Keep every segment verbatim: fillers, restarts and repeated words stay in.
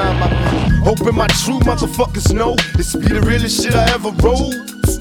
time. I hoping my true motherfuckers know this be the realest shit I ever wrote.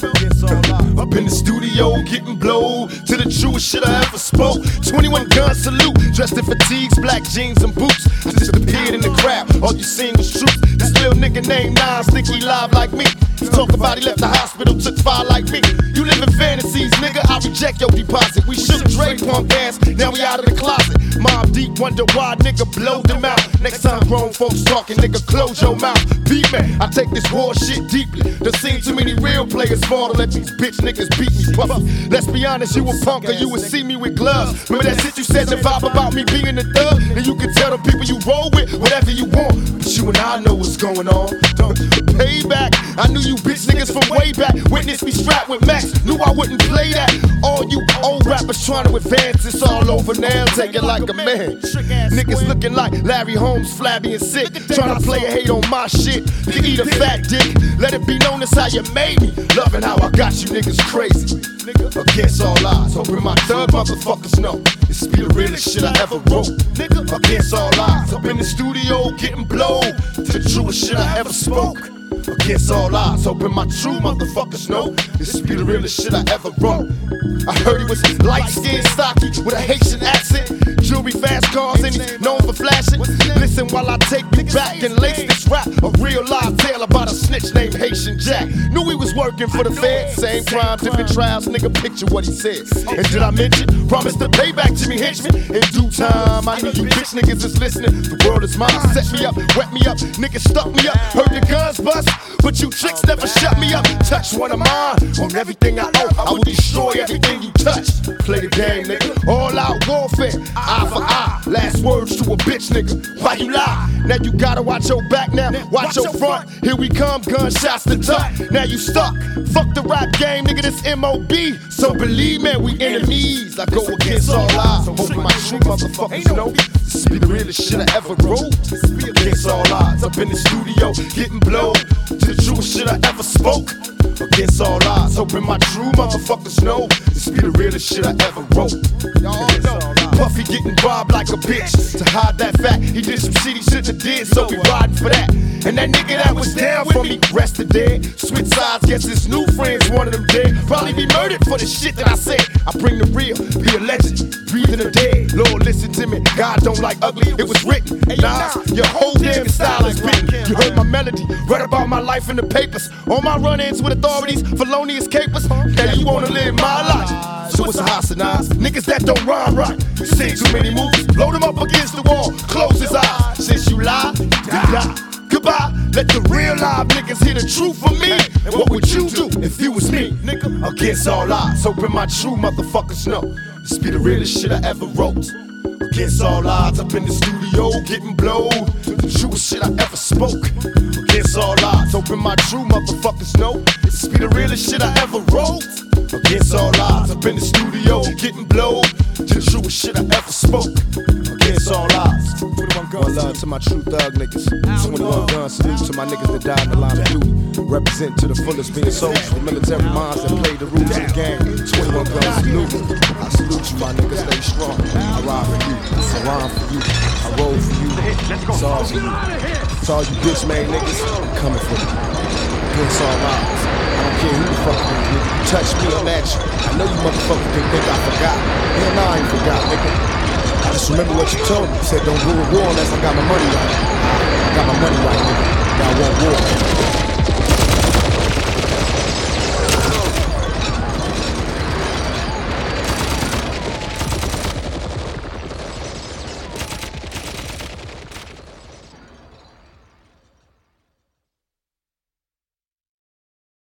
Up in the studio, getting blowed to the truest shit I ever spoke. twenty-one gun salute, dressed in fatigues, black jeans and boots. I just appeared in the crowd, all you seen was truth. This little nigga named Nas think he live like me. He talk about he left the hospital, took fire like me. You live in fantasies, nigga, I reject your deposit. We shook Dre punk ass, now we out of the closet. Mob Deep wonder why nigga blow them out. Next time grown folks talking, nigga, close your mouth. Beat me, I take this war shit deeply. Done seen too many real players fall to let these bitch niggas beat me, puffy. Let's be honest, you a punk or you would see me with gloves. Remember that shit you said, the vibe about me being a thug? And you can tell the people you roll with whatever you want. But you and I know what's going on. Payback, I knew you bitch niggas from way back. Witness me strapped with Max, knew I wouldn't play that. All you old rappers trying to advance, it's all over now. Take it like a man. Niggas looking like Larry Holmes, flabby and sick. Trying to play a hate on my shit. You eat a fat dick. Let it be known that's how you made me. Loving how I got you niggas crazy. Against all odds, hoping my thug motherfuckers know this be the realest shit I ever wrote. Against all odds, up in the studio getting blowed to the truest shit I ever spoke. Against all odds, hoping my true motherfuckers know this be the realest shit I ever wrote. I heard he was light-skinned, stocky, with a Haitian accent. Jewelry, fast cars, and he's known for flashing. Listen while I take you back and lace this rap. A real live tale about a snitch named Haitian Jack. Knew he was working for the Fed. Same crime, different trials, nigga, picture what he said. And did I mention, promise to pay back Jimmy Henchman? In due time, I know you bitch niggas is listening. The world is mine, set me up, wet me up. Niggas stuck me up, heard the guns bust. But you tricks never shut me up. Touch one of mine, on everything I owe, I will destroy everything you touch. Play the game, nigga, all out warfare. Eye for eye, last words to a bitch, nigga. Why you lie? Now you gotta watch your back now, watch your front. Here we come, gunshots to duck. Now you stuck, fuck the rap game, nigga, this M O B. So believe me, we enemies. I go against all odds, hoping my true motherfuckers know this be the realest shit I ever wrote. Against all odds, up in the studio, getting blowed to the truest shit I ever spoke. Against all odds, hoping my true motherfuckers know this be the realest shit I ever wrote. Y'all know Puffy getting robbed like a bitch. To hide that fact, he did some shit he shouldn't have did, so we riding for that. And that nigga that was down for me rested dead. Switch sides, guess his new friends wanted him dead. Probably be murdered for the shit that I said. I bring the real, be a legend, breathing the dead. Lord, listen to me, God don't like ugly, it was written. Nah, your whole damn style is written. You heard my melody, read about my life in the papers. All my run-ins with authorities, felonious capers. Now you wanna live my life, so it's a hostilize. Niggas that don't rhyme right, you seen too many movies. Load him up against the wall, close his eyes. Since you lie, you die. Goodbye, let the real live niggas hear the truth from me. And what would you do if you was me, nigga? Against all odds, hoping my true motherfuckers know this be the realest shit I ever wrote. Against all odds, up in the studio, getting blowed to the truest shit I ever spoke. Against all odds, hoping my true motherfuckers know this be the realest shit I ever wrote. Against all odds, up in the studio, getting blowed to the truest shit I ever spoke. Against all odds. One love to my true thug niggas. twenty-one guns, salute to my niggas that died in the line of duty. Represent to the fullest, being soldiers for military minds that play the rules of the game. twenty-one guns, salute. I salute you, my niggas, stay strong. I ride for you, I rhyme for you, I roll for you. It's all for you. It's all you bitch made niggas, I'm coming for you. Against all odds. I don't care who the fuck you nigga. You touch me, I'm at you. I know you motherfuckers can think I forgot. Hell nah, I ain't forgot, nigga. I just remember what you told me. You said don't go to war unless I got my money right. I got my money right, nigga. Now I want war.